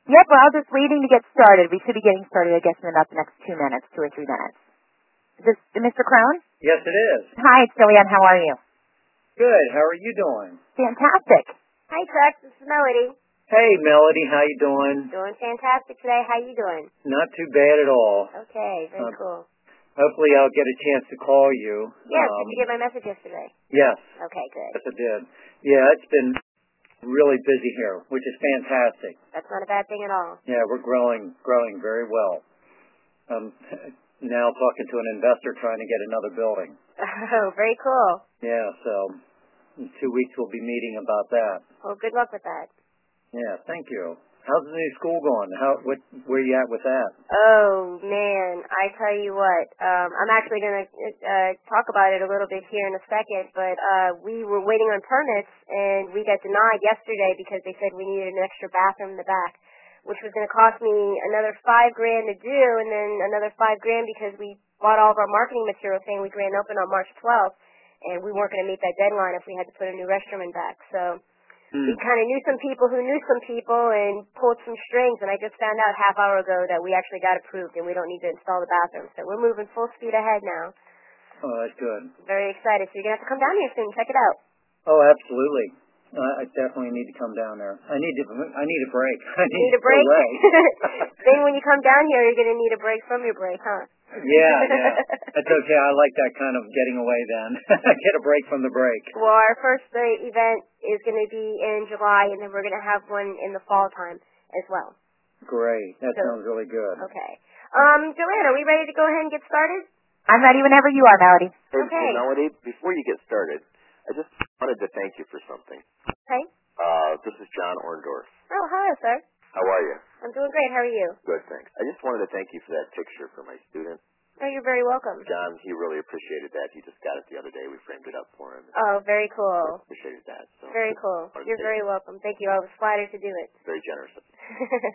Yep, well, just waiting to get started. We should be getting started, I guess, in about the next 2 minutes, 2 or 3 minutes. Is this Mr. Crone? Yes, it is. Hi, it's Joanne. How are you? Good. How are you doing? Fantastic. Hi, Chuck. This is Melody. Hey, Melody. How you doing? Doing fantastic today. How you doing? Not too bad at all. Okay, very cool. Hopefully I'll get a chance to call you. Yes, did you get my message yesterday? Yes. Okay, good. Yes, I did. Yeah, it's been really busy here, which is fantastic. That's not a bad thing at all. Yeah, we're growing very well. Now talking to an investor trying to get another building. Oh, very cool. Yeah, so in 2 weeks we'll be meeting about that. Well, good luck with that. Yeah, thank you. How's the new school going? Where you at with that? Oh, man, I tell you what, I'm actually going to talk about it a little bit here in a second, but we were waiting on permits, and we got denied yesterday because they said we needed an extra bathroom in the back, which was going to cost me another $5,000 to do, and then another $5,000 because we bought all of our marketing material saying we grand open on March 12th, and we weren't going to meet that deadline if we had to put a new restroom in back, so... We kind of knew some people who knew some people and pulled some strings, and I just found out half hour ago that we actually got approved and we don't need to install the bathroom. So we're moving full speed ahead now. Oh, that's good. Very excited. So you're going to have to come down here soon. Check it out. Oh, absolutely. I definitely need to come down there. I need a break. I need a break? Then when you come down here, you're going to need a break from your break, huh? Yeah. That's okay. I like that kind of getting away then. Get a break from the break. Well, our first event is going to be in July, and then we're going to have one in the fall time as well. Great. That sounds really good. Okay. Joanne, are we ready to go ahead and get started? I'm ready whenever you are, Melody. Okay. Hey, Melody, before you get started, I just wanted to thank you for something. Okay. This is John Orndorff. Oh, hello, sir. How are you? I'm doing great. How are you? Good, thanks. I just wanted to thank you for that picture for my student. Oh, you're very welcome. John, he really appreciated that. He just got it the other day. We framed it up for him. Oh, very cool. Appreciated that. So very cool. You're very welcome. Thank you. I was flattered to do it. Very generous of you.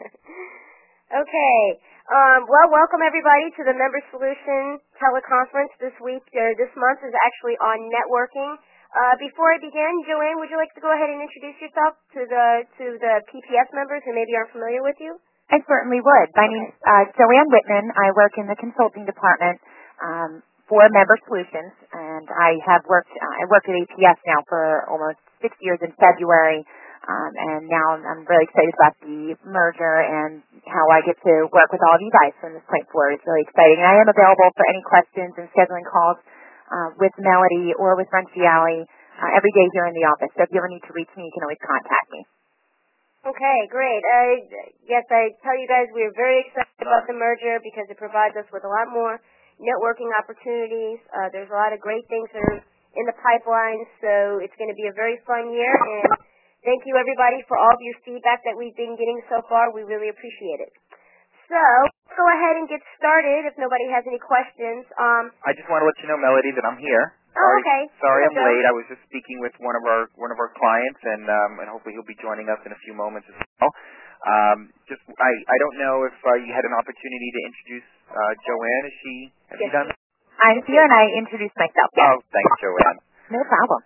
Okay. Well, welcome everybody to the Member Solution teleconference this week. This month is actually on networking. Before I begin, Joanne, would you like to go ahead and introduce yourself to the PPS members who maybe aren't familiar with you? I certainly would. My name's Joanne Whitman. I work in the consulting department for Member Solutions, and I worked at APS now for almost 6 years in February, and now I'm really excited about the merger and how I get to work with all of you guys from this point forward. It's really exciting. And I am available for any questions and scheduling calls with Melody or with Runcie Alley every day here in the office. So if you ever need to reach me, you can always contact me. Okay, great. Yes, I tell you guys we're very excited about the merger because it provides us with a lot more networking opportunities. There's a lot of great things that are in the pipeline, so it's going to be a very fun year. And thank you, everybody, for all of your feedback that we've been getting so far. We really appreciate it. So let's go ahead and get started if nobody has any questions. I just want to let you know, Melody, that I'm here. Oh, okay. Sorry I'm late. I was just speaking with one of our clients, and hopefully he'll be joining us in a few moments as well. I don't know if you had an opportunity to introduce Joanne. Have you done that? I'm here, and I introduced myself. Yes. Oh, thanks, Joanne. No problem.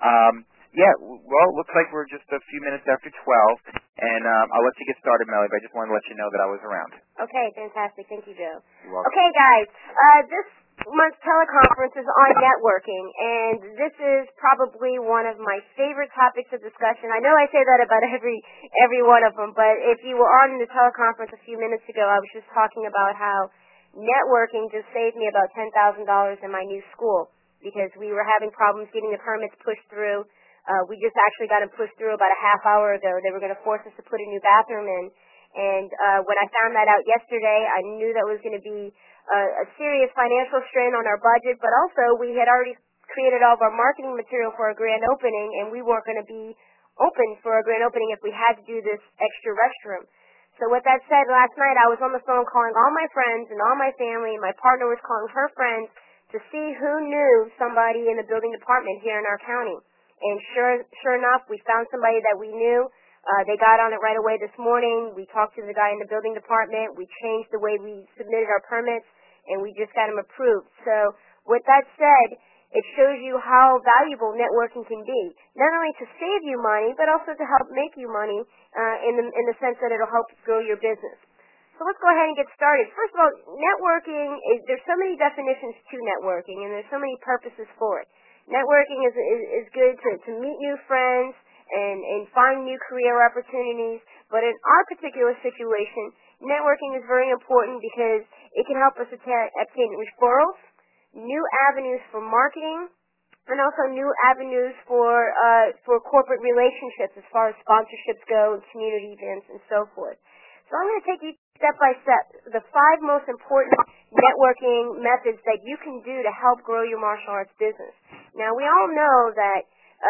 Well, it looks like we're just a few minutes after 12, and I'll let you get started, Melody, but I just wanted to let you know that I was around. Okay, fantastic. Thank you, Joe. You're welcome. Okay, guys, this month's teleconference is on networking, and this is probably one of my favorite topics of discussion. I know I say that about every one of them, but if you were on the teleconference a few minutes ago, I was just talking about how networking just saved me about $10,000 in my new school because we were having problems getting the permits pushed through. We just actually got them pushed through about a half hour ago. They were going to force us to put a new bathroom in. And when I found that out yesterday, I knew that was going to be a serious financial strain on our budget, but also we had already created all of our marketing material for a grand opening, and we weren't going to be open for a grand opening if we had to do this extra restroom. So with that said, last night I was on the phone calling all my friends and all my family, and my partner was calling her friends to see who knew somebody in the building department here in our county. And sure enough, we found somebody that we knew. They got on it right away this morning. We talked to the guy in the building department. We changed the way we submitted our permits, and we just got them approved. So with that said, It shows you how valuable networking can be, not only to save you money, but also to help make you money in the sense that it'll help grow your business. So let's go ahead and get started. First of all, networking there's so many definitions to networking, and there's so many purposes for it. Networking is good to meet new friends and find new career opportunities, but in our particular situation, networking is very important because it can help us obtain referrals, new avenues for marketing, and also new avenues for corporate relationships as far as sponsorships go and community events and so forth. So I'm going to take you step by step, the 5 most important networking methods that you can do to help grow your martial arts business. Now, we all know that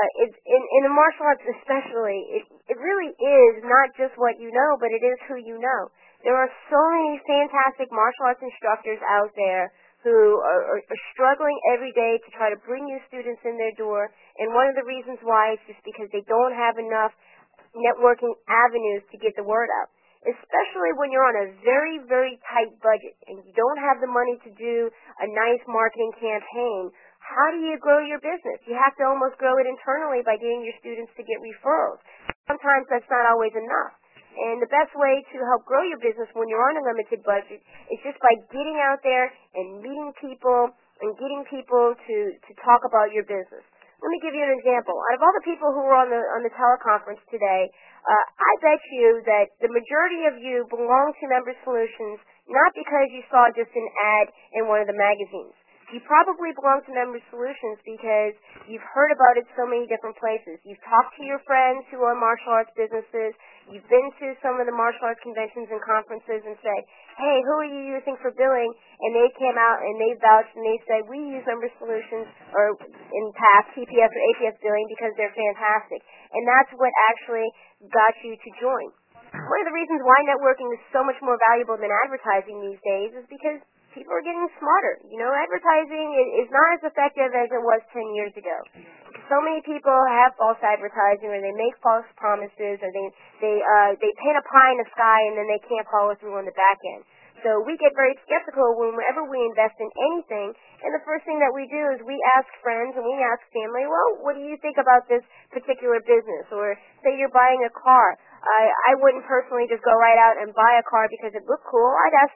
in the martial arts especially, it really is not just what you know, but it is who you know. There are so many fantastic martial arts instructors out there who are struggling every day to try to bring new students in their door, and one of the reasons why is just because they don't have enough networking avenues to get the word out. Especially when you're on a very, very tight budget and you don't have the money to do a nice marketing campaign, how do you grow your business? You have to almost grow it internally by getting your students to get referrals. Sometimes that's not always enough. And the best way to help grow your business when you're on a limited budget is just by getting out there and meeting people and getting people to talk about your business. Let me give you an example. Out of all the people who were on the teleconference today, I bet you that the majority of you belong to Member Solutions not because you saw just an ad in one of the magazines. You probably belong to Member Solutions because you've heard about it so many different places. You've talked to your friends who are martial arts businesses. You've been to some of the martial arts conventions and conferences and said, hey, who are you using for billing? And they came out and they vouched and they said, we use Member Solutions, or in past, TPS or APS billing because they're fantastic. And that's what actually got you to join. One of the reasons why networking is so much more valuable than advertising these days is because people are getting smarter. You know, advertising is not as effective as it was 10 years ago. So many people have false advertising, or they make false promises, or they paint a pie in the sky and then they can't follow through on the back end. So we get very skeptical whenever we invest in anything, and the first thing that we do is we ask friends and we ask family, well, what do you think about this particular business? Or say you're buying a car. I wouldn't personally just go right out and buy a car because it looked cool. I'd ask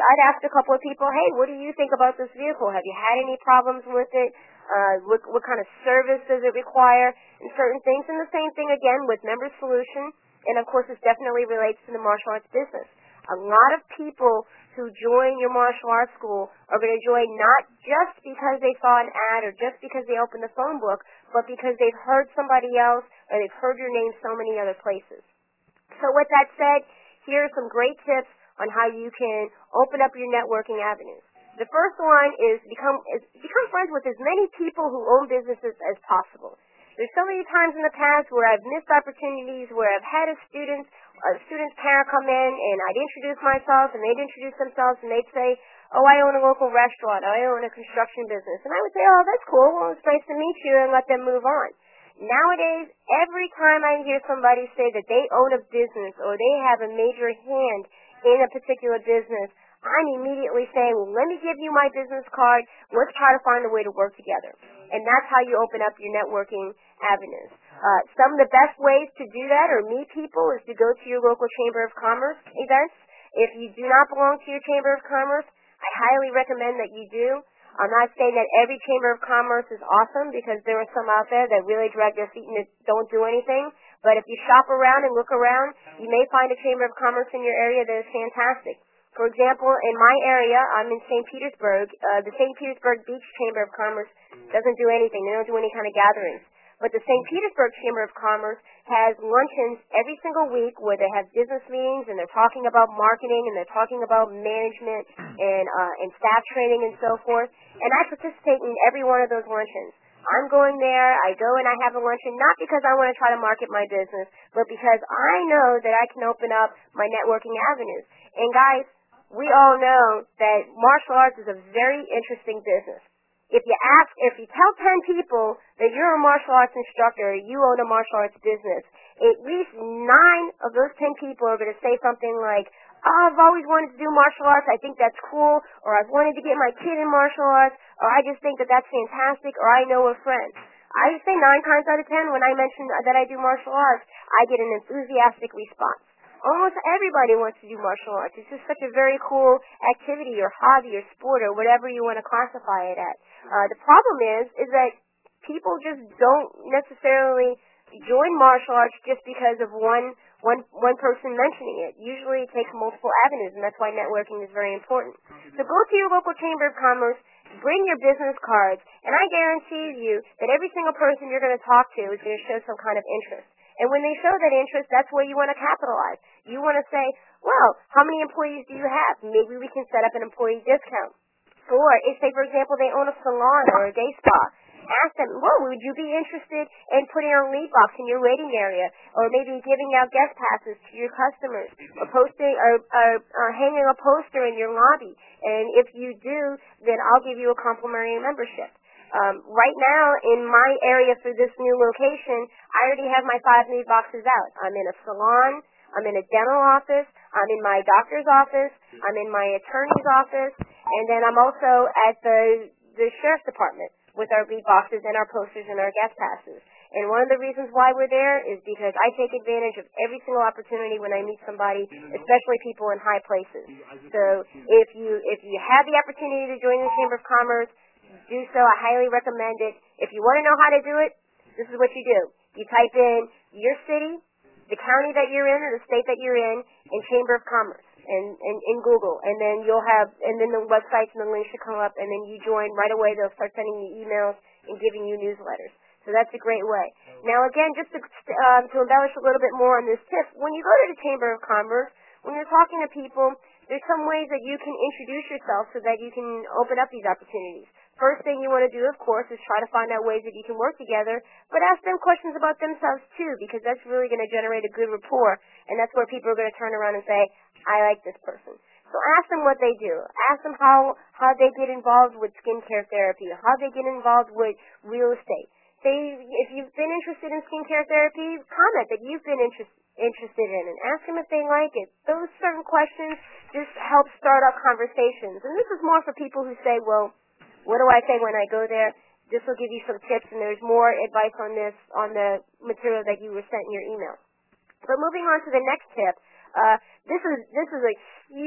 a couple of people, hey, what do you think about this vehicle? Have you had any problems with it? What kind of service does it require? And certain things. And the same thing again with Member Solution. And of course, this definitely relates to the martial arts business. A lot of people who join your martial arts school are going to join not just because they saw an ad or just because they opened the phone book, but because they've heard somebody else or they've heard your name so many other places. So with that said, here are some great tips on how you can open up your networking avenues. The first one is become friends with as many people who own businesses as possible. There's so many times in the past where I've missed opportunities where I've had a student's parent come in and I'd introduce myself and they'd introduce themselves and they'd say, oh, I own a local restaurant, I own a construction business. And I would say, oh, that's cool, well, it's nice to meet you, and let them move on. Nowadays, every time I hear somebody say that they own a business or they have a major hand in a particular business, I'm immediately saying, well, let me give you my business card. Let's try to find a way to work together. And that's how you open up your networking avenues. Some of the best ways to do that or meet people is to go to your local Chamber of Commerce events. If you do not belong to your Chamber of Commerce, I highly recommend that you do. I'm not saying that every Chamber of Commerce is awesome because there are some out there that really drag their feet and don't do anything. But if you shop around and look around, you may find a Chamber of Commerce in your area that is fantastic. For example, in my area, I'm in St. Petersburg. The St. Petersburg Beach Chamber of Commerce doesn't do anything. They don't do any kind of gatherings. But the St. Petersburg Chamber of Commerce has luncheons every single week where they have business meetings and they're talking about marketing and they're talking about management and staff training and so forth. And I participate in every one of those luncheons. I'm going there, I go and I have a luncheon, not because I want to try to market my business, but because I know that I can open up my networking avenues. And guys, we all know that martial arts is a very interesting business. If you tell 10 people that you're a martial arts instructor, you own a martial arts business, at least 9 of those 10 people are going to say something like, I've always wanted to do martial arts. I think that's cool. Or I've wanted to get my kid in martial arts. Or I just think that that's fantastic. Or I know a friend. I say 9 times out of 10 when I mention that I do martial arts, I get an enthusiastic response. Almost everybody wants to do martial arts. It's just such a very cool activity or hobby or sport or whatever you want to classify it as. The problem is that people just don't necessarily join martial arts just because of one person mentioning it. Usually it takes multiple avenues, and that's why networking is very important. So go to your local Chamber of Commerce, bring your business cards, and I guarantee you that every single person you're going to talk to is going to show some kind of interest. And when they show that interest, that's where you want to capitalize. You want to say, well, how many employees do you have? Maybe we can set up an employee discount. Or if, say, for example, they own a salon or a day spa, ask them, well, would you be interested in putting a lead box in your waiting area, or maybe giving out guest passes to your customers, or posting or hanging a poster in your lobby? And if you do, then I'll give you a complimentary membership. Right now, in my area for this new location, I already have my 5 lead boxes out. I'm in a salon, I'm in a dental office, I'm in my doctor's office, I'm in my attorney's office, and then I'm also at the sheriff's department with our lead boxes and our posters and our guest passes. And one of the reasons why we're there is because I take advantage of every single opportunity when I meet somebody, especially people in high places. So if you have the opportunity to join the Chamber of Commerce, do so. I highly recommend it. If you want to know how to do it, this is what you do. You type in your city, the county that you're in, or the state that you're in Chamber of Commerce, and in Google, and then the websites and the links should come up, and then you join right away. They'll start sending you emails and giving you newsletters. So that's a great way. Now, again, just to embellish a little bit more on this tip, when you go to the Chamber of Commerce, when you're talking to people, there's some ways that you can introduce yourself so that you can open up these opportunities. First thing you want to do, of course, is try to find out ways that you can work together, but ask them questions about themselves, too, because that's really going to generate a good rapport, and that's where people are going to turn around and say, I like this person. So ask them what they do. Ask them how they get involved with skincare therapy, how they get involved with real estate. Say, if you've been interested in skincare therapy, comment that you've been interested in, and ask them if they like it. Those certain questions just help start up conversations, and this is more for people who say, well, what do I say when I go there? This will give you some tips, and there's more advice on this on the material that you were sent in your email. But moving on to the next tip, this is a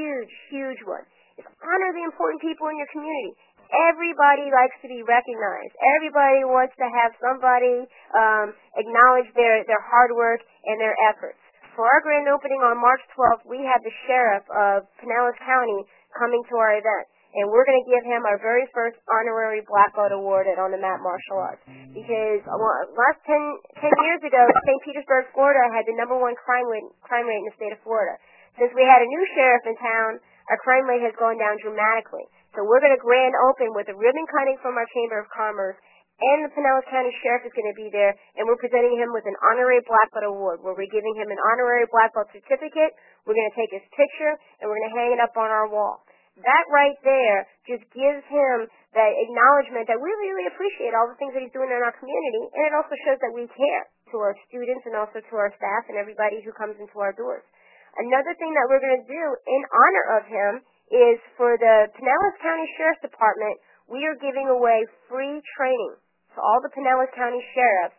huge one. Is honor the important people in your community. Everybody likes to be recognized. Everybody wants to have somebody acknowledge their hard work and their efforts. For our grand opening on March 12th, we have the sheriff of Pinellas County coming to our event. And we're going to give him our very first honorary Black Belt award On the Mat Martial Arts. Because last 10 years ago, St. Petersburg, Florida had the #1 crime rate in the state of Florida. Since we had a new sheriff in town, our crime rate has gone down dramatically. So we're going to grand open with a ribbon cutting from our Chamber of Commerce, and the Pinellas County Sheriff is going to be there, and we're presenting him with an honorary Black Belt award, where we're giving him an honorary Black Belt certificate. We're going to take his picture, and we're going to hang it up on our wall. That right there just gives him that acknowledgement that we really appreciate all the things that he's doing in our community, and it also shows that we care to our students and also to our staff and everybody who comes into our doors. Another thing that we're going to do in honor of him is for the Pinellas County Sheriff's Department, we are giving away free training to all the Pinellas County or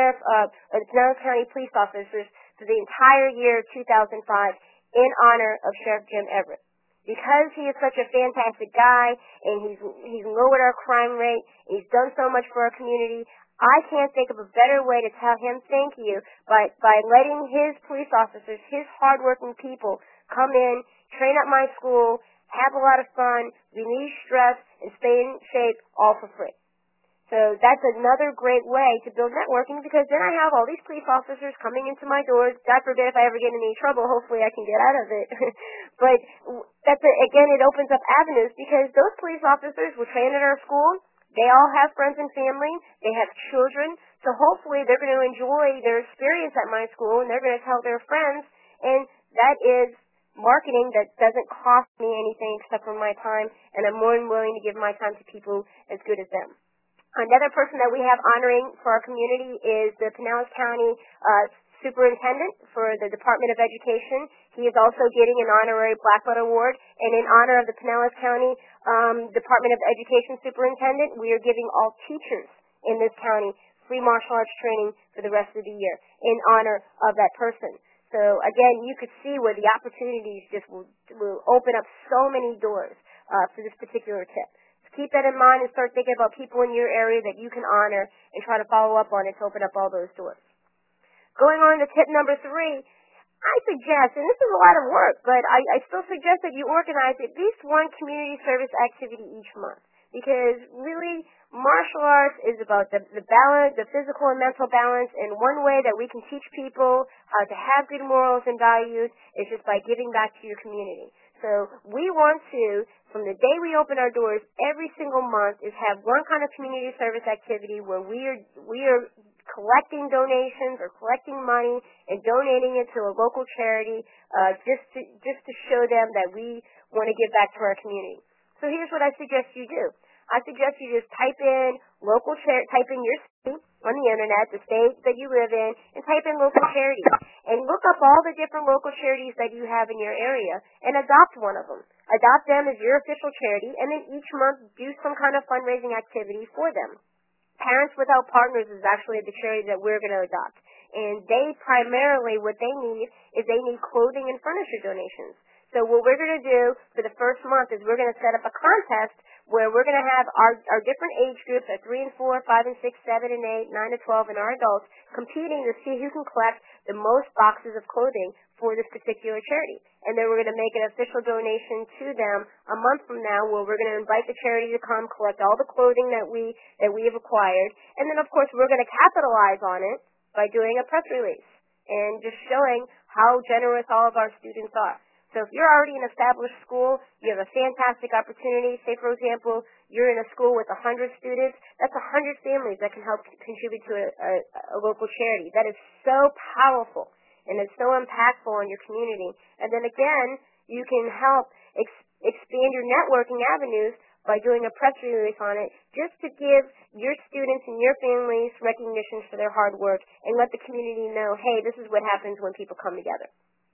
the Pinellas County police officers for the entire year 2005 in honor of Sheriff Jim Everett. Because he is such a fantastic guy, and he's lowered our crime rate, and he's done so much for our community, I can't think of a better way to tell him thank you by letting his police officers, his hardworking people, come in, train at my school, have a lot of fun, release stress, and stay in shape, all for free. So that's another great way to build networking, because then I have all these police officers coming into my doors. God forbid if I ever get in any trouble, hopefully I can get out of it. But again, it opens up avenues, because those police officers were trained at our school. They all have friends and family. They have children. So hopefully they're going to enjoy their experience at my school, and they're going to tell their friends. And that is marketing that doesn't cost me anything except for my time, and I'm more than willing to give my time to people as good as them. Another person that we have honoring for our community is the Pinellas County superintendent for the Department of Education. He is also getting an honorary Black Belt Award. And in honor of the Pinellas County Department of Education superintendent, we are giving all teachers in this county free martial arts training for the rest of the year in honor of that person. So again, you could see where the opportunities just will open up so many doors for this particular tip. So keep that in mind and start thinking about people in your area that you can honor and try to follow up on it to open up all those doors. Going on to tip number 3, I suggest, and this is a lot of work, but I still suggest that you organize at least one community service activity each month. Because really, martial arts is about the balance, the physical and mental balance, and one way that we can teach people how to have good morals and values is just by giving back to your community. So we want to, from the day we open our doors every single month, is have one kind of community service activity where we are collecting donations or collecting money and donating it to a local charity just to show them that we want to give back to our community. So here's what I suggest you do. I suggest you just type in type in your city on the internet, the state that you live in, and type in local charities. And look up all the different local charities that you have in your area and adopt one of them. Adopt them as your official charity, and then each month do some kind of fundraising activity for them. Parents Without Partners is actually the charity that we're going to adopt. And they primarily, what they need is they need clothing and furniture donations. So what we're going to do for the first month is we're going to set up a contest where we're going to have our different age groups, our 3 and 4, 5 and 6, 7 and 8, 9 to 12, and our adults competing to see who can collect the most boxes of clothing for this particular charity. And then we're going to make an official donation to them a month from now where we're going to invite the charity to come collect all the clothing that we have acquired. And then, of course, we're going to capitalize on it by doing a press release and just showing how generous all of our students are. So if you're already in an established school, you have a fantastic opportunity. Say, for example, you're in a school with 100 students. That's 100 families that can help contribute to a local charity. That is so powerful, and it's so impactful on your community. And then again, you can help expand your networking avenues by doing a press release on it just to give your students and your families recognition for their hard work and let the community know, hey, this is what happens when people come together.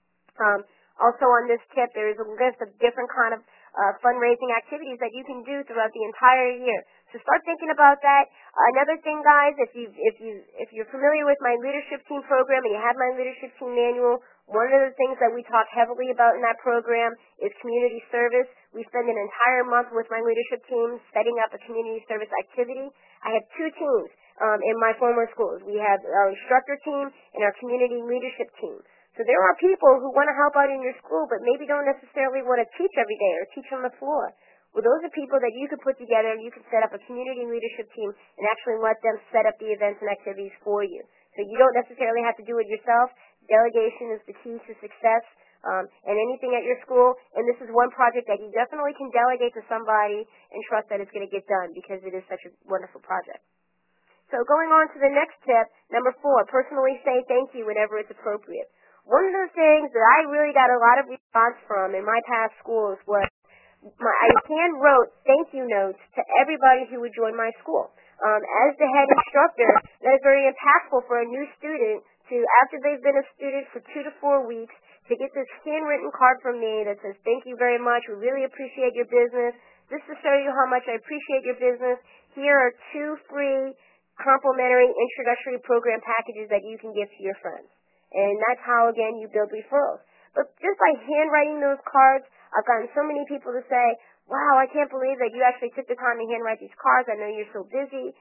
Also on this tip, there is a list of different kind of fundraising activities that you can do throughout the entire year. So start thinking about that. Another thing, guys, if you're familiar with my leadership team program and you have my leadership team manual, one of the things that we talk heavily about in that program is community service. We spend an entire month with my leadership team setting up a community service activity. I have 2 teams in my former schools. We have our instructor team and our community leadership team. So there are people who want to help out in your school but maybe don't necessarily want to teach every day or teach on the floor. Well, those are people that you could put together and you can set up a community leadership team and actually let them set up the events and activities for you. So you don't necessarily have to do it yourself. Delegation is the key to success and anything at your school. And this is one project that you definitely can delegate to somebody and trust that it's going to get done because it is such a wonderful project. So going on to the next tip, number 4, personally say thank you whenever it's appropriate. One of the things that I really got a lot of response from in my past schools was I hand-wrote thank you notes to everybody who would join my school. As the head instructor, that is very impactful for a new student to, after they've been a student for 2 to 4 weeks, to get this handwritten card from me that says, thank you very much, we really appreciate your business. Just to show you how much I appreciate your business, here are 2 free complimentary introductory program packages that you can give to your friends. And that's how, again, you build referrals. But just by handwriting those cards, I've gotten so many people to say, wow, I can't believe that you actually took the time to handwrite these cards. I know you're so busy.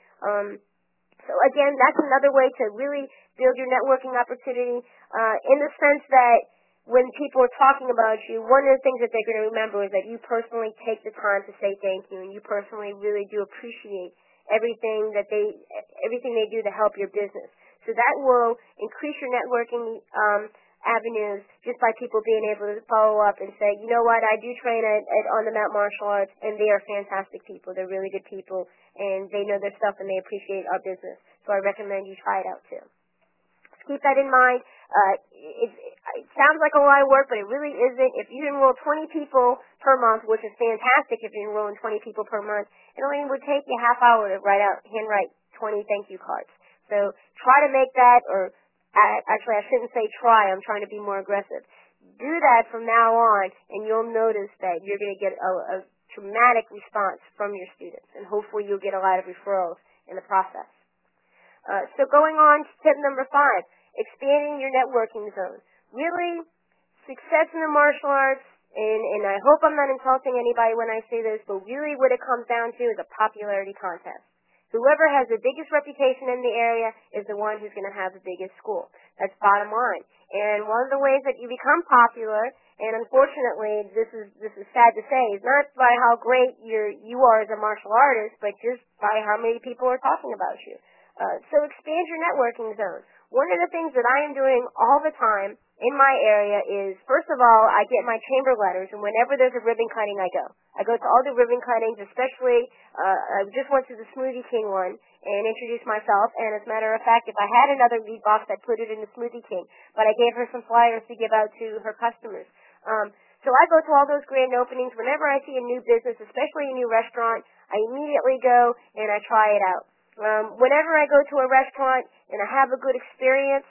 So, again, that's another way to really build your networking opportunity in the sense that when people are talking about you, one of the things that they're going to remember is that you personally take the time to say thank you, and you personally really do appreciate everything they do to help your business. So that will increase your networking avenues just by people being able to follow up and say, you know what, I do train at On the Mat Martial Arts, and they are fantastic people. They're really good people, and they know their stuff, and they appreciate our business. So I recommend you try it out, too. So keep that in mind. It sounds like a lot of work, but it really isn't. If you enroll 20 people per month, which is fantastic if you're enrolling 20 people per month, it only would take you a half hour to handwrite 20 thank you cards. So try to make that, or actually I shouldn't say try, I'm trying to be more aggressive. Do that from now on, and you'll notice that you're going to get a dramatic response from your students, and hopefully you'll get a lot of referrals in the process. So going on to tip number 5, expanding your networking zone. Really, success in the martial arts, and I hope I'm not insulting anybody when I say this, but really what it comes down to is a popularity contest. Whoever has the biggest reputation in the area is the one who's going to have the biggest school. That's bottom line. And one of the ways that you become popular, and unfortunately this is sad to say, is not by how great you are as a martial artist, but just by how many people are talking about you. So expand your networking zone. One of the things that I am doing all the time in my area is, first of all, I get my chamber letters, and whenever there's a ribbon cutting, I go. I go to all the ribbon cuttings, especially, I just went to the Smoothie King one and introduced myself, and as a matter of fact, if I had another lead box, I'd put it in the Smoothie King, but I gave her some flyers to give out to her customers. So I go to all those grand openings. Whenever I see a new business, especially a new restaurant, I immediately go and I try it out. Whenever I go to a restaurant and I have a good experience,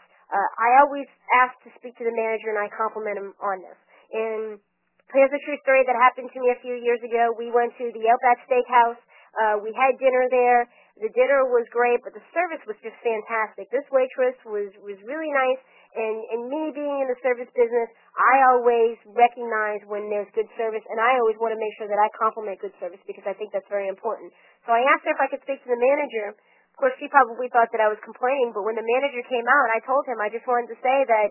I always ask to speak to the manager and I compliment him on this. And here's a true story that happened to me a few years ago. We went to the Outback Steakhouse. We had dinner there. The dinner was great, but the service was just fantastic. This waitress was really nice. And me being in the service business, I always recognize when there's good service, and I always want to make sure that I compliment good service because I think that's very important. So I asked her if I could speak to the manager. Of course, she probably thought that I was complaining, but when the manager came out, I told him I just wanted to say that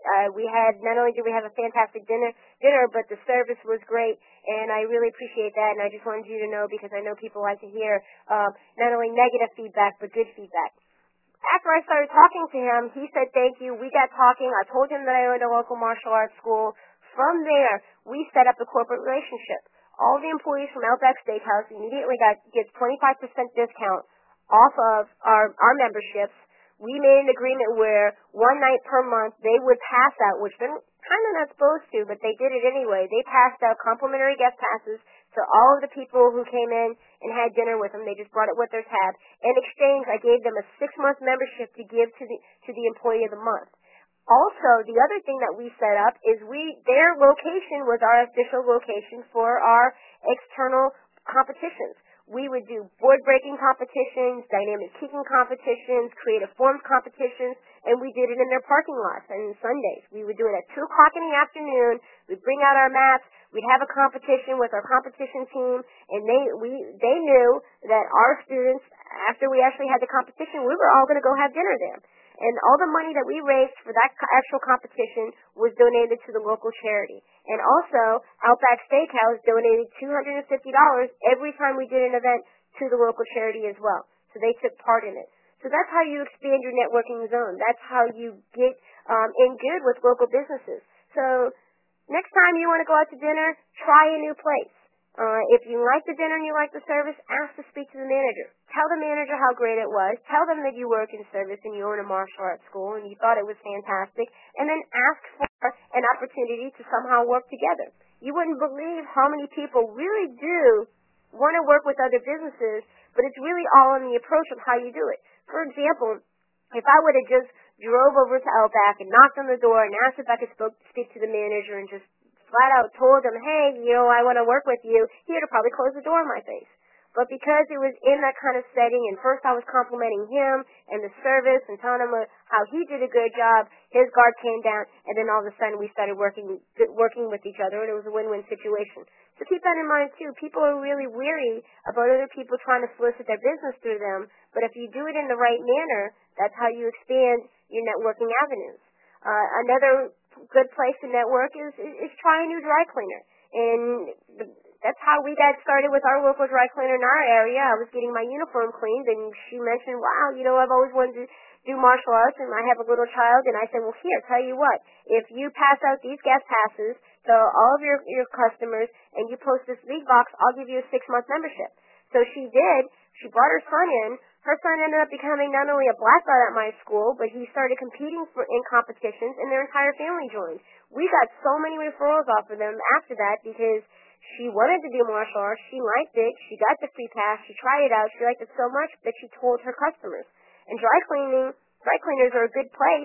not only did we have a fantastic dinner, but the service was great, and I really appreciate that, and I just wanted you to know because I know people like to hear not only negative feedback, but good feedback. After I started talking to him, he said thank you. We got talking. I told him that I owned a local martial arts school. From there, we set up a corporate relationship. All the employees from Outback Steakhouse immediately gets 25% discount off of our memberships. We made an agreement where one night per month they would pass out, which they're kind of not supposed to, but they did it anyway. They passed out complimentary guest passes to all of the people who came in and had dinner with them. They just brought it with their tab. In exchange, I gave them a 6-month membership to give to the employee of the month. Also, the other thing that we set up is their location was our official location for our external competitions. We would do board-breaking competitions, dynamic kicking competitions, creative forms competitions, and we did it in their parking lots on Sundays. We would do it at 2 o'clock in the afternoon. We'd bring out our mats. We'd have a competition with our competition team, and they knew that our students, after we actually had the competition, we were all going to go have dinner there. And all the money that we raised for that actual competition was donated to the local charity. And also, Outback Steakhouse donated $250 every time we did an event to the local charity as well. So they took part in it. So that's how you expand your networking zone. That's how you get in good with local businesses. So next time you want to go out to dinner, try a new place. If you like the dinner and you like the service, ask to speak to the manager. Tell the manager how great it was. Tell them that you work in service and you own a martial arts school and you thought it was fantastic. And then ask for an opportunity to somehow work together. You wouldn't believe how many people really do want to work with other businesses, but it's really all in the approach of how you do it. For example, if I would have just drove over to Outback and knocked on the door and asked if I could speak to the manager and just flat out told him, hey, I want to work with you, he would have probably closed the door in my face. But because it was in that kind of setting, and first I was complimenting him and the service and telling him how he did a good job, his guard came down, and then all of a sudden we started working with each other, and it was a win-win situation. So keep that in mind, too. People are really weary about other people trying to solicit their business through them, but if you do it in the right manner, that's how you expand your networking avenues. Another good place to network is try a new dry cleaner. And that's how we got started with our local dry cleaner in our area. I was getting my uniform cleaned, and she mentioned, wow, I've always wanted to do martial arts, and I have a little child. And I said, well, here, tell you what, if you pass out these guest passes to all of your customers and you post this league box, I'll give you a 6-month membership. So she did. She brought her son in. Her son ended up becoming not only a black belt at my school, but he started competing in competitions, and their entire family joined. We got so many referrals off of them after that because she wanted to do martial arts. She liked it. She got the free pass. She tried it out. She liked it so much that she told her customers. And dry cleaners are a good place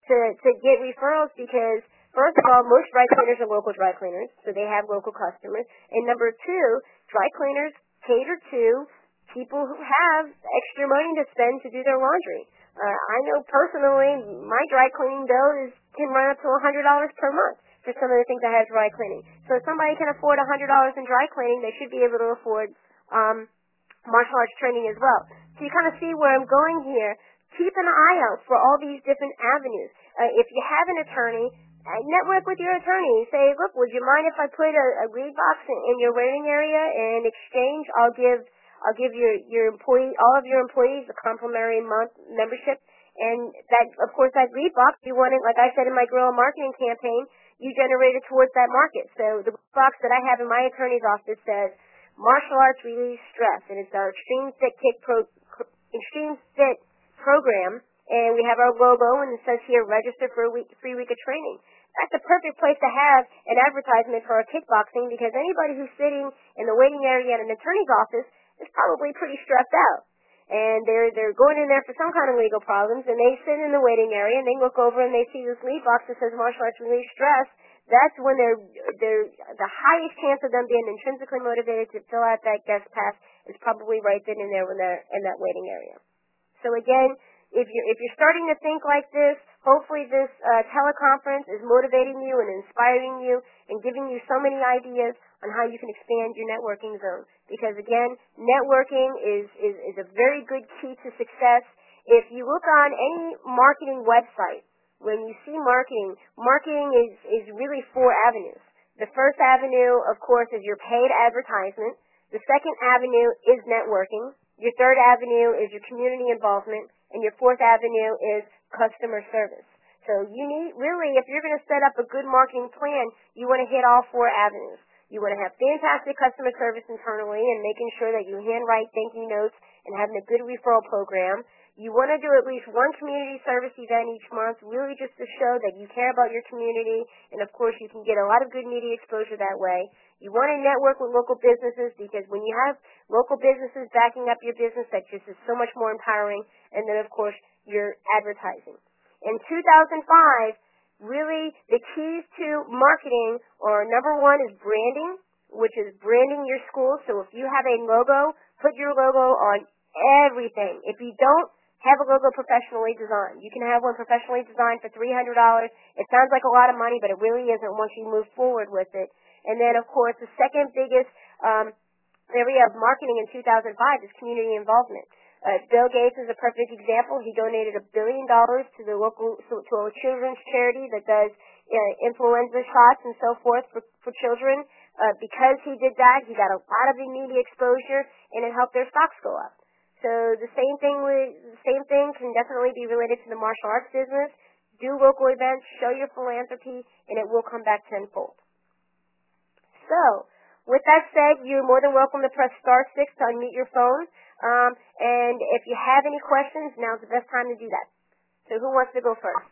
to get referrals because, first of all, most dry cleaners are local dry cleaners, so they have local customers. And number two, dry cleaners cater to people who have extra money to spend to do their laundry. I know personally my dry cleaning bill can run up to $100 per month for some of the things I have dry cleaning. So if somebody can afford $100 in dry cleaning, they should be able to afford martial arts training as well. So you kind of see where I'm going here. Keep an eye out for all these different avenues. If you have an attorney, network with your attorney. Say, look, would you mind if I put a greed box in your waiting area? And in exchange, I'll give your employee, all of your employees, a complimentary month membership. And that, of course, that greed box, you want it, like I said in my guerrilla marketing campaign, you generate it towards that market. So the box that I have in my attorney's office says, martial arts release stress, and it's our Extreme Fit program, and we have our logo, and it says here, register for a free week of training. That's a perfect place to have an advertisement for our kickboxing because anybody who's sitting in the waiting area at an attorney's office is probably pretty stressed out. And they're going in there for some kind of legal problems, and they sit in the waiting area, and they look over and they see this lead box that says martial arts release stress. That's when they're the highest chance of them being intrinsically motivated to fill out that guest pass is probably right then and there when they're in that waiting area. So again, if you're starting to think like this, hopefully this teleconference is motivating you and inspiring you and giving you so many ideas on how you can expand your networking zone. Because again, networking is a very good key to success. If you look on any marketing website, when you see marketing is really 4 avenues. The first avenue, of course, is your paid advertisement. The second avenue is networking. Your third avenue is your community involvement. And your fourth avenue is customer service. So you need, really, if you're going to set up a good marketing plan, you want to hit all 4 avenues. You want to have fantastic customer service internally and making sure that you handwrite thank you notes and having a good referral program. You want to do at least one community service event each month, really just to show that you care about your community, and of course you can get a lot of good media exposure that way. You want to network with local businesses because when you have local businesses backing up your business, that just is so much more empowering. And then of course your advertising. In 2005, really the keys to marketing are number 1 is branding, which is branding your school. So if you have a logo, put your logo on everything. If you don't have a logo professionally designed, you can have one professionally designed for $300. It sounds like a lot of money, but it really isn't once you move forward with it. And then, of course, the second biggest area of marketing in 2005 is community involvement. Bill Gates is a perfect example. He donated $1 billion to the local to a children's charity that does influenza shots and so forth for children. Because he did that, he got a lot of media exposure, and it helped their stocks go up. So the same thing can definitely be related to the martial arts business. Do local events, show your philanthropy, and it will come back tenfold. So, with that said, you're more than welcome to press *6 to unmute your phone. And if you have any questions, now's the best time to do that. So who wants to go first?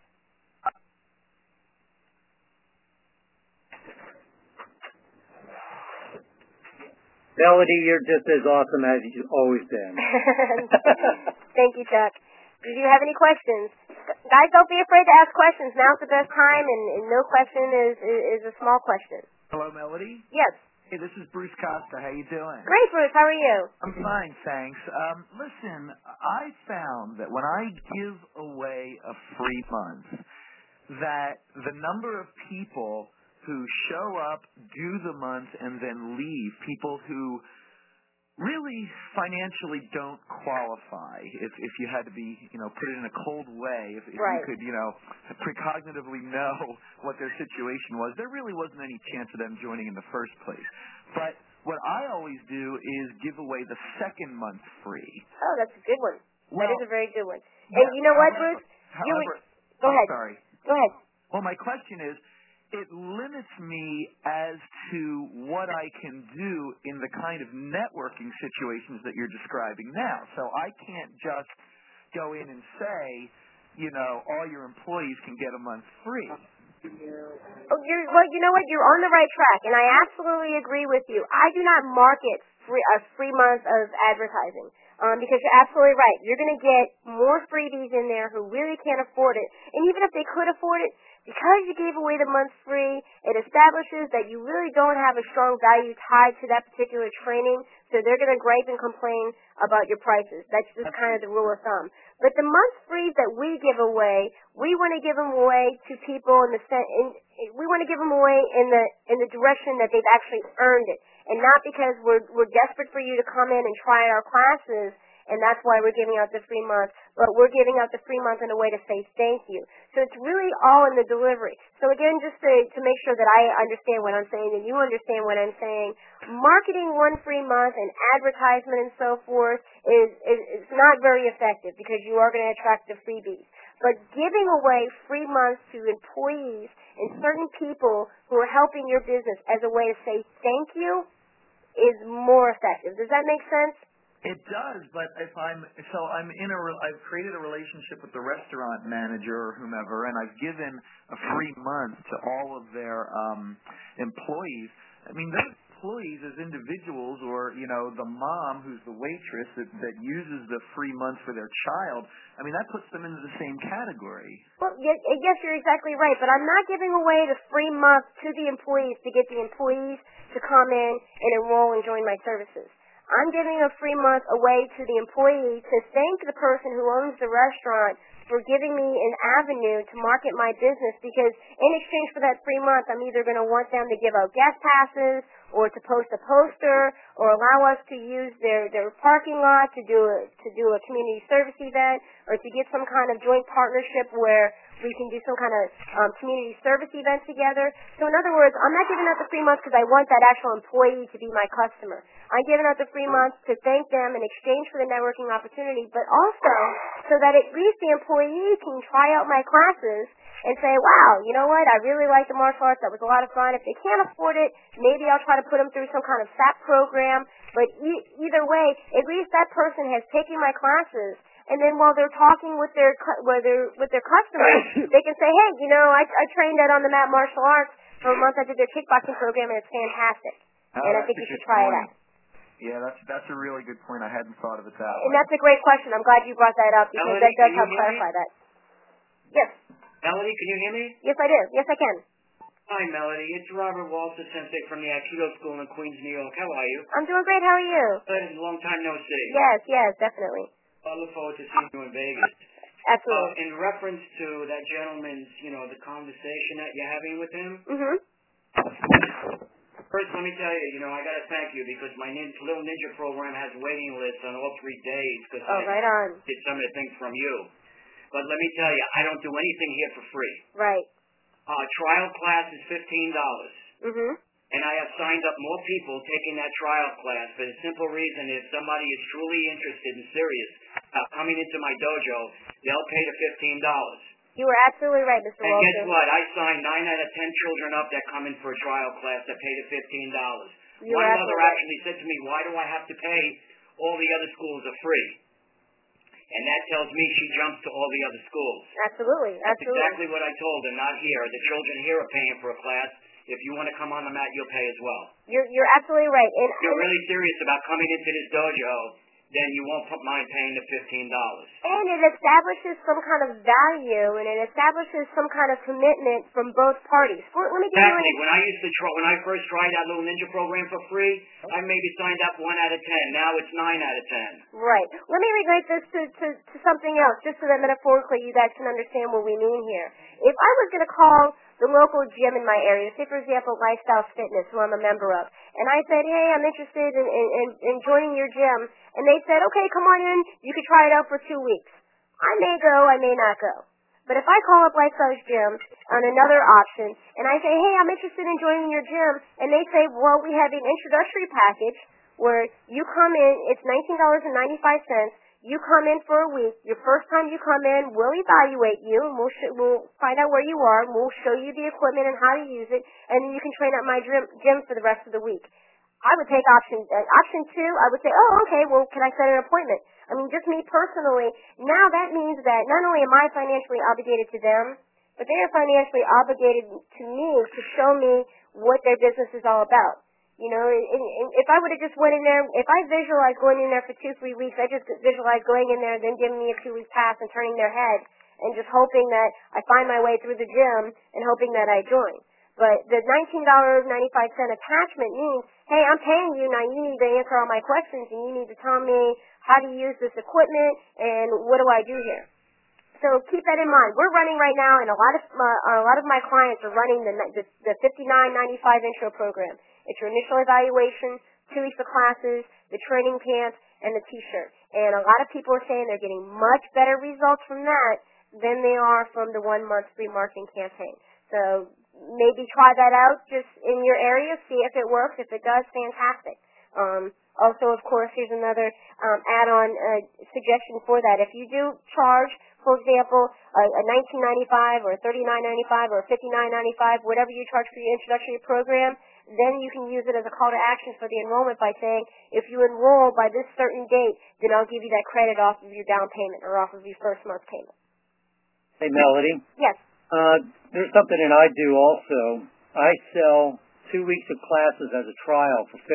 Melody, you're just as awesome as you've always been. Thank you, Chuck. Do you have any questions? Guys, don't be afraid to ask questions. Now's the best time, and no question is a small question. Hello, Melody? Yes. Hey, this is Bruce Costa. How you doing? Great, Bruce. How are you? I'm fine, thanks. Listen, I found that when I give away a free month, that the number of people who show up, do the month, and then leave, people who really financially don't qualify, if you had to be, put it in a cold way, if right. you could, precognitively know what their situation was, there really wasn't any chance of them joining in the first place. But what I always do is give away the second month free. Oh, that's a good one. Well, that is a very good one. Yeah, and you know what, Bruce? Go ahead. Sorry. Go ahead. Well, my question is, it limits me as to what I can do in the kind of networking situations that you're describing now. So I can't just go in and say, all your employees can get a month free. Well, you know what? You're on the right track, and I absolutely agree with you. I do not market a free month of advertising. Because you're absolutely right. You're going to get more freebies in there who really can't afford it. And even if they could afford it, because you gave away the month free, it establishes that you really don't have a strong value tied to that particular training, so they're going to gripe and complain about your prices. That's just kind of the rule of thumb. But the month frees that we give away, we want to give them away to people we want to give them away in the direction that they've actually earned it, and not because we're desperate for you to come in and try our classes, and that's why we're giving out the free month, but we're giving out the free month in a way to say thank you. So it's really all in the delivery. So again, just to make sure that I understand what I'm saying and you understand what I'm saying, marketing one free month and advertisement and so forth is not very effective because you are going to attract the freebies. But giving away free months to employees and certain people who are helping your business as a way to say thank you is more effective. Does that make sense? It does, but I've created a relationship with the restaurant manager or whomever, and I've given a free month to all of their employees. I mean, those employees as individuals, or the mom who's the waitress that uses the free month for their child, I mean, that puts them into the same category. Well, yes, you're exactly right, but I'm not giving away the free month to the employees to get the employees to come in and enroll and join my services. I'm giving a free month away to the employee to thank the person who owns the restaurant for giving me an avenue to market my business, because in exchange for that free month, I'm either going to want them to give out guest passes or to post a poster or allow us to use their parking lot to do a community service event, or to get some kind of joint partnership where we can do some kind of community service event together. So in other words, I'm not giving out the free month because I want that actual employee to be my customer. I'm giving out the free month to thank them in exchange for the networking opportunity, but also so that at least the employee can try out my classes and say, wow, you know what, I really like the martial arts. That was a lot of fun. If they can't afford it, maybe I'll try to put them through some kind of SAP program. But either way, at least that person has taken my classes, and then while they're talking with their customers, they can say, hey, I trained at On the Mat Martial Arts for a month. I did their kickboxing program, and it's fantastic. And I think you should try it out. Yeah, that's a really good point. I hadn't thought of it that way. And that's a great question. I'm glad you brought that up, because Melody, that does help clarify that. Yes. Melody, can you hear me? Yes, I do. Yes, I can. Hi, Melody. It's Robert Walter Sensei from the Aikido School in Queens, New York. How are you? I'm doing great. How are you? Good. Long time no see. Yes, definitely. I look forward to seeing you in Vegas. Absolutely. In reference to that gentleman's, the conversation that you're having with him. Mm-hmm. First, let me tell you, I got to thank you because my Little Ninja program has waiting lists on all 3 days because right on. did some of the things from you. But let me tell you, I don't do anything here for free. Right. Trial class is $15. Mm-hmm. And I have signed up more people taking that trial class for the simple reason if somebody is truly interested and serious about coming into my dojo, they'll pay the $15. You were absolutely right, Mr. And Walter. guess what? I signed 9 out of 10 children up that come in for a trial class that pay the $15. You One were mother absolutely actually said to me, why do I have to pay? All the other schools are free. And that tells me she jumps to all the other schools. Absolutely. That's exactly what I told her, not here. The children here are paying for a class. If you want to come on the mat, you'll pay as well. You're absolutely right. And if you're really serious about coming into this dojo, then you won't mind paying the $15. And it establishes some kind of value, and it establishes some kind of commitment from both parties. Let me give exactly. you When I first tried that Little Ninja program for free, I maybe signed up 1 out of 10. Now it's 9 out of 10. Right. Let me relate this to something else, just so that metaphorically you guys can understand what we mean here. If I was going to call the local gym in my area, say for example Lifestyle Fitness, who I'm a member of, and I said, hey, I'm interested in joining your gym, and they said, okay, come on in, you could try it out for 2 weeks. I may go, I may not go. But if I call up Lifestyle's Gym on another option, and I say, hey, I'm interested in joining your gym, and they say, well, we have an introductory package where you come in, it's $19.95, you come in for a week. Your first time you come in, we'll evaluate you, and we'll find out where you are, and we'll show you the equipment and how to use it, and then you can train at my gym for the rest of the week. I would take option 2. I would say, oh, okay, well, can I set an appointment? I mean, just me personally, now that means that not only am I financially obligated to them, but they are financially obligated to me to show me what their business is all about. You know, and if I would have just went in there, if I visualized going in there for 2-3 weeks, I just visualized going in there, then giving me a 2-week pass and turning their head and just hoping that I find my way through the gym and hoping that I join. But the $19.95 attachment means, hey, I'm paying you, now you need to answer all my questions and you need to tell me how to use this equipment and what do I do here. So keep that in mind. We're running right now, and a lot of my clients are running the $59.95 intro program. It's your initial evaluation, 2 weeks of classes, the training pants, and the T-shirt. And a lot of people are saying they're getting much better results from that than they are from the 1-month free marketing campaign. So maybe try that out just in your area, see if it works. If it does, fantastic. Also, of course, here's another add-on suggestion for that. If you do charge, for example, a $19.95 or a $39.95 or a $59.95, whatever you charge for your introductory program, then you can use it as a call to action for the enrollment by saying, if you enroll by this certain date, then I'll give you that credit off of your down payment or off of your first month's payment. Hey, Melody. Yes. There's something that I do also. I sell 2 weeks of classes as a trial for $50.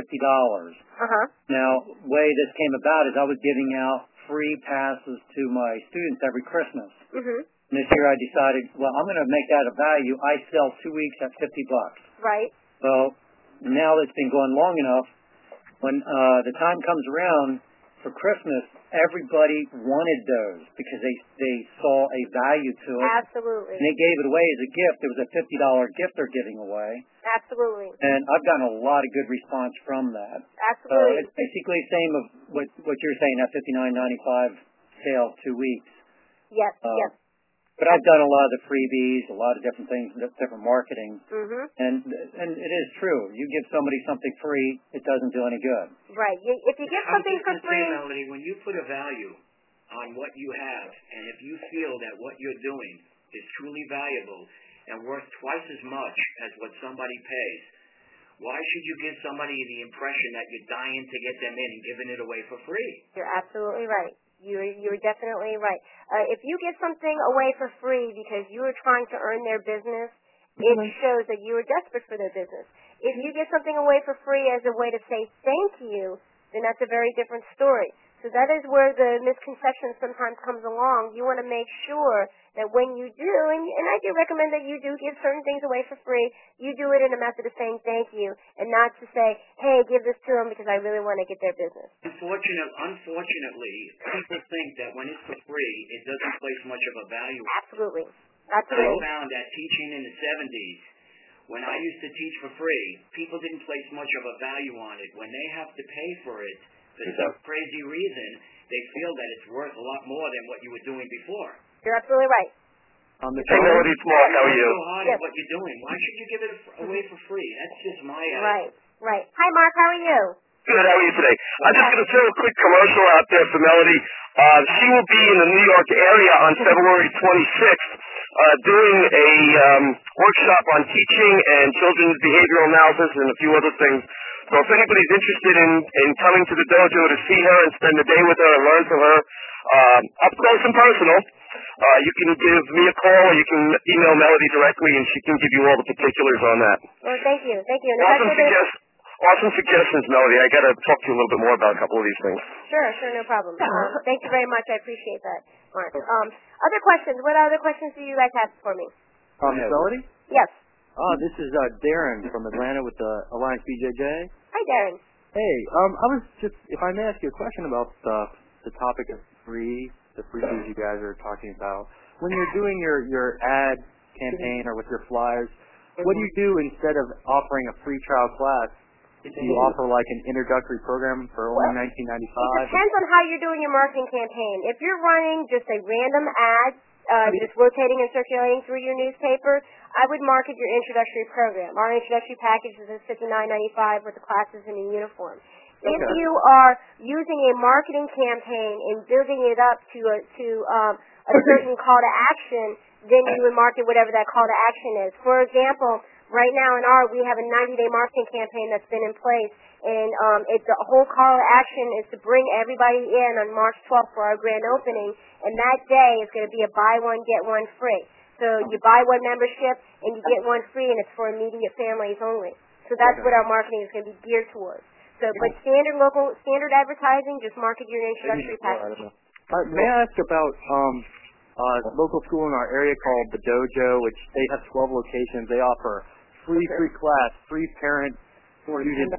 Now, the way this came about is I was giving out free passes to my students every Christmas. And this year I decided, well, I'm going to make that a value. I sell 2 weeks at $50. Right. So now that it's been going long enough, when the time comes around for Christmas, everybody wanted those because they saw a value to it. Absolutely. And they gave it away as a gift. It was a $50 gift they're giving away. Absolutely. And I've gotten a lot of good response from that. Absolutely. It's basically the same of what you're saying, that $59.95 sale 2 weeks. Yes, yes. But I've done a lot of the freebies, a lot of different things, different marketing. And it is true. You give somebody something free, it doesn't do any good. Right. If you get something for free... Melody, when you put a value on what you have, and if you feel that what you're doing is truly valuable and worth twice as much as what somebody pays, why should you give somebody the impression that you're dying to get them in and giving it away for free? You're absolutely right. You're definitely right. If you give something away for free because you are trying to earn their business, it shows that you are desperate for their business. If you give something away for free as a way to say thank you, then that's a very different story. So that is where the misconception sometimes comes along. You want to make sure that when you do, and I do recommend that you do give certain things away for free, you do it in a method of saying thank you and not to say, hey, give this to them because I really want to get their business. Unfortunately, people think that when it's for free, it doesn't place much of a value. Absolutely. I found that teaching in the 70s, when I used to teach for free, people didn't place much of a value on it. When they have to pay for it, for some crazy reason, they feel that it's worth a lot more than what you were doing before. You're absolutely right. Hey, Melody, it's Mark. How are you? So hard at what you're doing. Why should you give it away for free? That's just my idea. Right. Hi, Mark. How are you? Good. How are you today? I'm just going to throw a quick commercial out there for Melody. She will be in the New York area on February 26th doing a workshop on teaching and children's behavioral analysis and a few other things. So if anybody's interested in coming to the dojo to see her and spend the day with her and learn from her up close and personal, you can give me a call or you can email Melody directly and she can give you all the particulars on that. Well, thank you. Awesome suggestions, Melody. I got to talk to you a little bit more about a couple of these things. Sure, no problem. Thank you very much. I appreciate that, Mark. Other questions? What other questions do you guys have for me? Melody? Yes. This is Darren from Atlanta with the Alliance BJJ. Hi, Darren. Hey, I was just, if I may ask you a question about the topic of the freebies you guys are talking about. When you're doing your ad campaign or with your flyers, what do you do instead of offering a free trial class? Do you offer like an introductory program for only $19.95? It depends on how you're doing your marketing campaign. If you're running just a random ad, just rotating and circulating through your newspaper, I would market your introductory program. Our introductory package is at $59.95 with the classes and a uniform. Okay. If you are using a marketing campaign and building it up to a certain call to action, then you would market whatever that call to action is. For example, right now we have a 90-day marketing campaign that's been in place, and the whole call to action is to bring everybody in on March 12th for our grand opening, and that day is going to be a buy one, get one free. So you buy one membership, and you get one free, and it's for immediate families only. So that's what our marketing is going to be geared towards. So, but standard advertising, just market your introductory package. May I ask about a local school in our area called the Dojo, which they have 12 locations. They offer free class, free parent student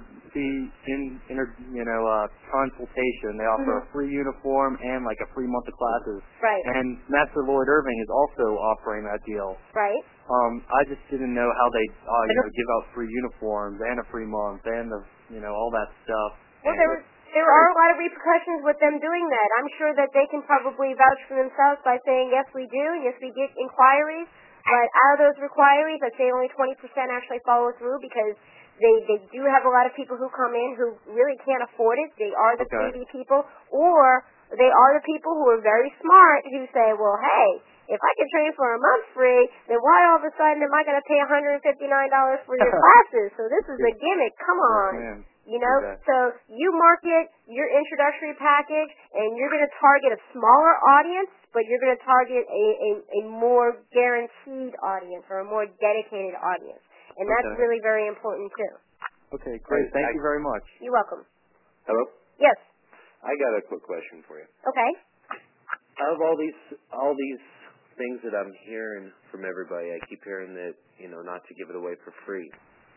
consultation. They offer a free uniform and like a free month of classes. Right. And Master Lloyd Irving is also offering that deal. Right. I just didn't know how they give out free uniforms and a free month and all that stuff. Well, there are a lot of repercussions with them doing that. I'm sure that they can probably vouch for themselves by saying, yes, we do, yes, we get inquiries, but out of those inquiries, I'd say only 20% actually follow through because they do have a lot of people who come in who really can't afford it. They are the greedy people, or they are the people who are very smart who say, well, hey, if I can train for a month free, then why all of a sudden am I going to pay $159 for your classes? So this is a gimmick. Come on. So you market your introductory package, and you're going to target a smaller audience, but you're going to target a more guaranteed audience or a more dedicated audience. And that's really very important, too. Okay, great. Thank you very much. You're welcome. Hello? Yes. I got a quick question for you. Okay. Out of all these things that I'm hearing from everybody, I keep hearing that, not to give it away for free.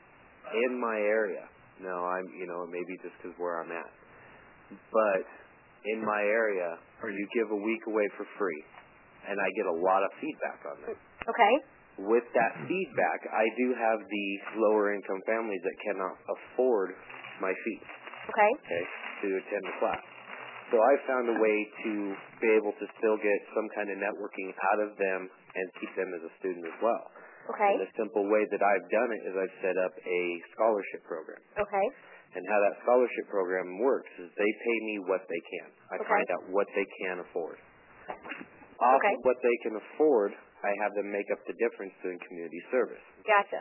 In my area, now maybe just because where I'm at, but in my area, you give a week away for free, and I get a lot of feedback on that. Okay. With that feedback, I do have the lower income families that cannot afford my fees. Okay. To attend the class. So I found a way to be able to still get some kind of networking out of them and keep them as a student as well. Okay. And the simple way that I've done it is I've set up a scholarship program. Okay. And how that scholarship program works is they pay me what they can. I find out what they can afford. Off of what they can afford, I have them make up the difference doing community service. Gotcha.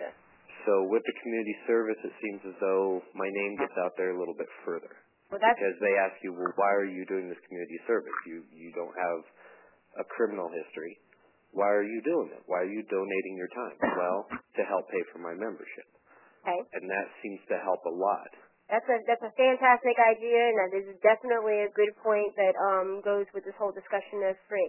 So with the community service, it seems as though my name gets out there a little bit further. Because they ask you, well, why are you doing this community service? You don't have a criminal history. Why are you doing it? Why are you donating your time? Well, to help pay for my membership. Okay. And that seems to help a lot. That's a fantastic idea, and that is definitely a good point that goes with this whole discussion of free.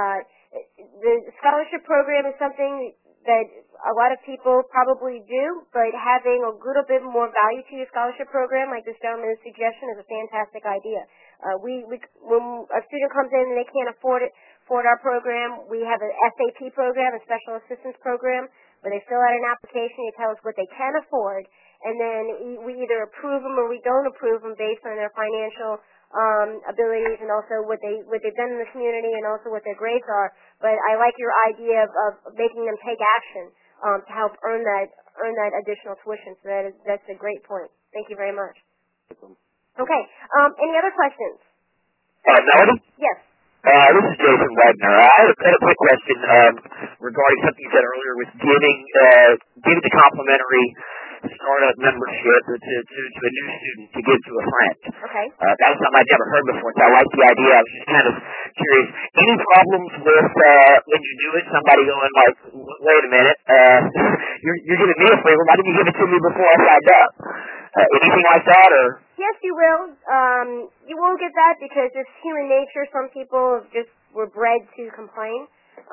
The scholarship program is something that a lot of people probably do, but having a little bit more value to your scholarship program, like this gentleman's suggestion, is a fantastic idea. When a student comes in and they can't afford our program, we have an SAP program, a special assistance program, where they fill out an application, they tell us what they can afford, and then we either approve them or we don't approve them based on their financial abilities and also what they've done in the community and also what their grades are. But I like your idea of making them take action to help earn that additional tuition. So that's a great point. Thank you very much. Okay. Any other questions? Melody? Yes. This is Jason Wagner. I had a quick question regarding something you said earlier with giving the complimentary startup membership to a new student to give to a friend. Okay. That was something I'd never heard before, so I like the idea. I was just kind of curious. Any problems with when you do it, somebody going like, wait a minute, you're giving me a favor, why didn't you give it to me before I signed up? Anything like that, or? Yes, you will. You won't get that because it's human nature. Some people just were bred to complain.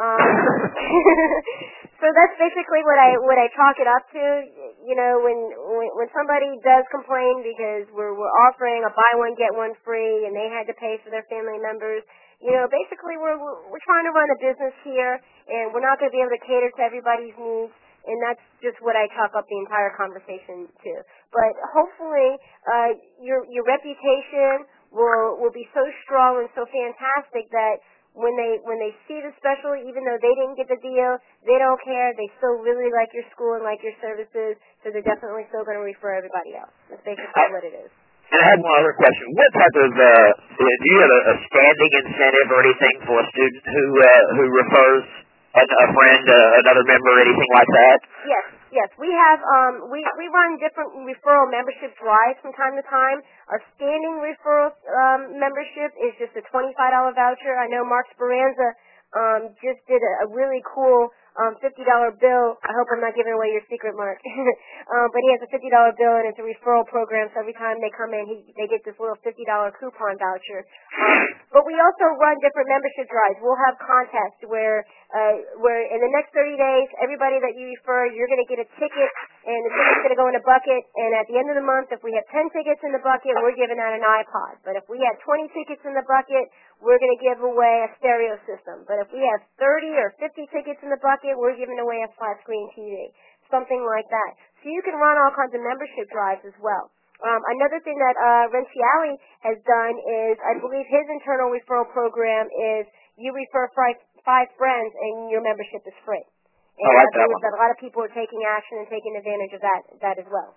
So that's basically what I chalk it up to. When somebody does complain because we're offering a buy one get one free and they had to pay for their family members, basically we're trying to run a business here and we're not going to be able to cater to everybody's needs. And that's just what I chalk up the entire conversation to. But hopefully, your reputation will be so strong and so fantastic that when they see the special, even though they didn't get the deal, they don't care. They still really like your school and like your services, so they're definitely still going to refer everybody else. That's basically what it is. And I have one other question. What type of do you have a standing incentive or anything for a student who refers a friend, another member, anything like that? Yes. We have we run different referral membership drives from time to time. Our standing referral membership is just a $25 voucher. I know Mark Speranza just did a really cool $50 bill. I hope I'm not giving away your secret, Mark. But he has a $50 bill, and it's a referral program, so every time they come in, they get this little $50 coupon voucher. But we also run different membership drives. We'll have contests where in the next 30 days, everybody that you refer, you're going to get a ticket, and the ticket's going to go in a bucket, and at the end of the month, if we have 10 tickets in the bucket, we're giving out an iPod. But if we have 20 tickets in the bucket, we're going to give away a stereo system. But if we have 30 or 50 tickets in the bucket, we're giving away a flat-screen TV, something like that. So you can run all kinds of membership drives as well. Another thing that Renciali has done is, I believe his internal referral program is you refer five friends and your membership is free. And I like that one. A lot of people are taking action and taking advantage of that as well.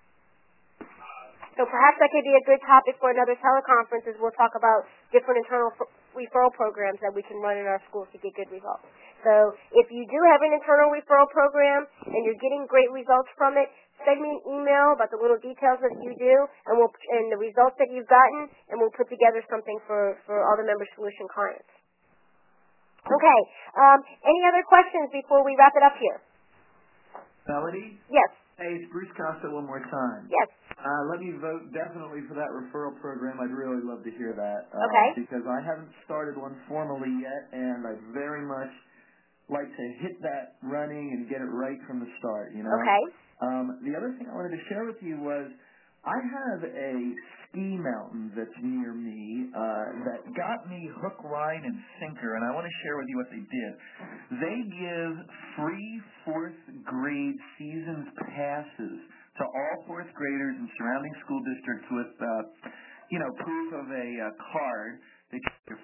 So perhaps that could be a good topic for another teleconference, as we'll talk about different internal referral programs that we can run in our schools to get good results. So if you do have an internal referral program and you're getting great results from it, send me an email about the little details that you do and the results that you've gotten, and we'll put together something for all the Member Solution clients. Okay. Any other questions before we wrap it up here? Melody? Yes. Hey, it's Bruce Costa one more time. Yes. Let me vote definitely for that referral program. I'd really love to hear that. Okay. Because I haven't started one formally yet, and I'd very much like to hit that running and get it right from the start, you know? Okay. The other thing I wanted to share with you was I have a ski mountain that's near me that got me hook, line, and sinker, and I want to share with you what they did. They give free fourth grade seasons passes to all fourth graders in surrounding school districts with, proof of a card. They charge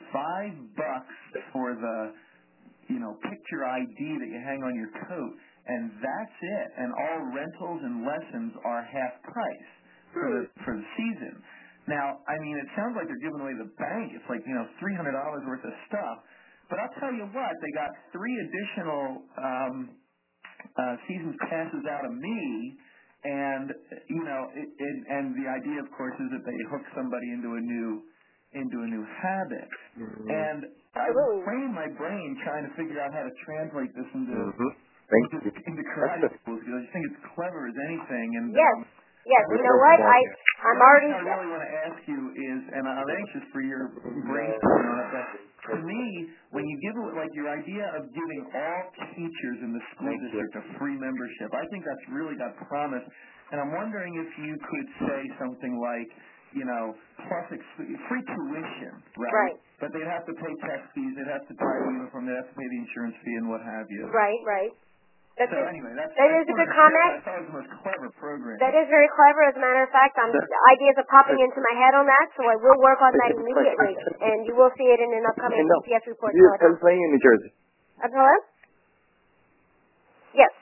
$5 for the, picture ID that you hang on your coat, and that's it. And all rentals and lessons are half price for the season. Now, I mean, it sounds like they're giving away the bank. It's like, $300 worth of stuff. But I'll tell you what, they got 3 additional seasons passes out of me, and and the idea, of course, is that they hook somebody into a new habit. Mm-hmm. And I was praying my brain trying to figure out how to translate this into karate schools, because I just think it's clever as anything. And Yes, you know what? I'm already. What I really want to ask you is, and I'm anxious for your brainstorming on it, but to me, when you give it, like your idea of giving all teachers in the school district a free membership, I think that's really got promise. And I'm wondering if you could say something like, plus free tuition, right? But they'd have to pay test fees, they'd have to buy a uniform, they'd have to pay the insurance fee and what have you. Right. That is a good comment. I thought it was the most clever program. That is very clever. As a matter of fact, ideas are popping into my head on that, so I will work on that immediately, and you will see it in an upcoming CPS report. Pennsylvania, New Jersey. Hello? Yes.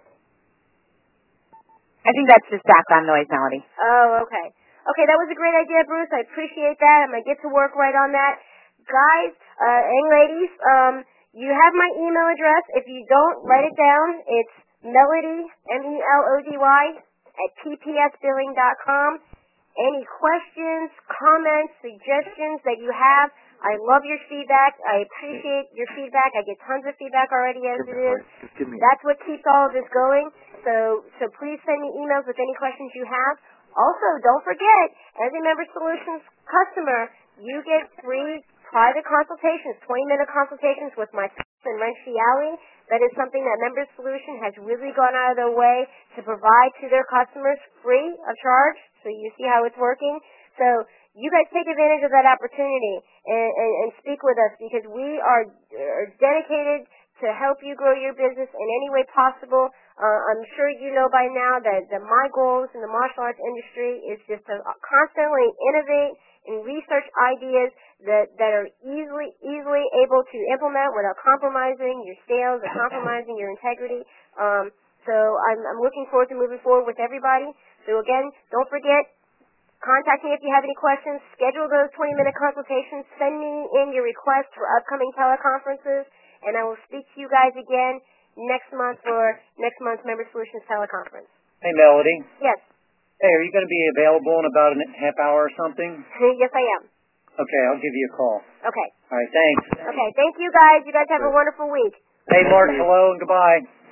I think that's just background noise, Melody. Oh, okay. Okay, that was a great idea, Bruce. I appreciate that. I'm going to get to work right on that. Guys and ladies, you have my email address. If you don't, write it down. It's Melody, MELODY, @ppsbilling.com. Any questions, comments, suggestions that you have, I love your feedback. I appreciate your feedback. I get tons of feedback already as it is. That's what keeps all of this going. So please send me emails with any questions you have. Also, don't forget, as a Member Solutions customer, you get free private consultations, 20-minute consultations with myself and Renciali. That is something that Member Solution has really gone out of their way to provide to their customers free of charge, so you see how it's working. So you guys take advantage of that opportunity and speak with us, because we are dedicated to help you grow your business in any way possible. I'm sure you know by now that my goals in the martial arts industry is just to constantly innovate and research ideas that are easily able to implement without compromising your sales or compromising your integrity. So I'm looking forward to moving forward with everybody. So again, don't forget, contact me if you have any questions. Schedule those 20-minute consultations. Send me in your requests for upcoming teleconferences, and I will speak to you guys again next month for next month's Member Solutions teleconference. Hey, Melody. Yes. Hey, are you going to be available in about a half hour or something? Yes, I am. Okay, I'll give you a call. Okay. All right, thanks. Okay, thank you guys. You guys have a wonderful week. Hey, Mark, hello and goodbye.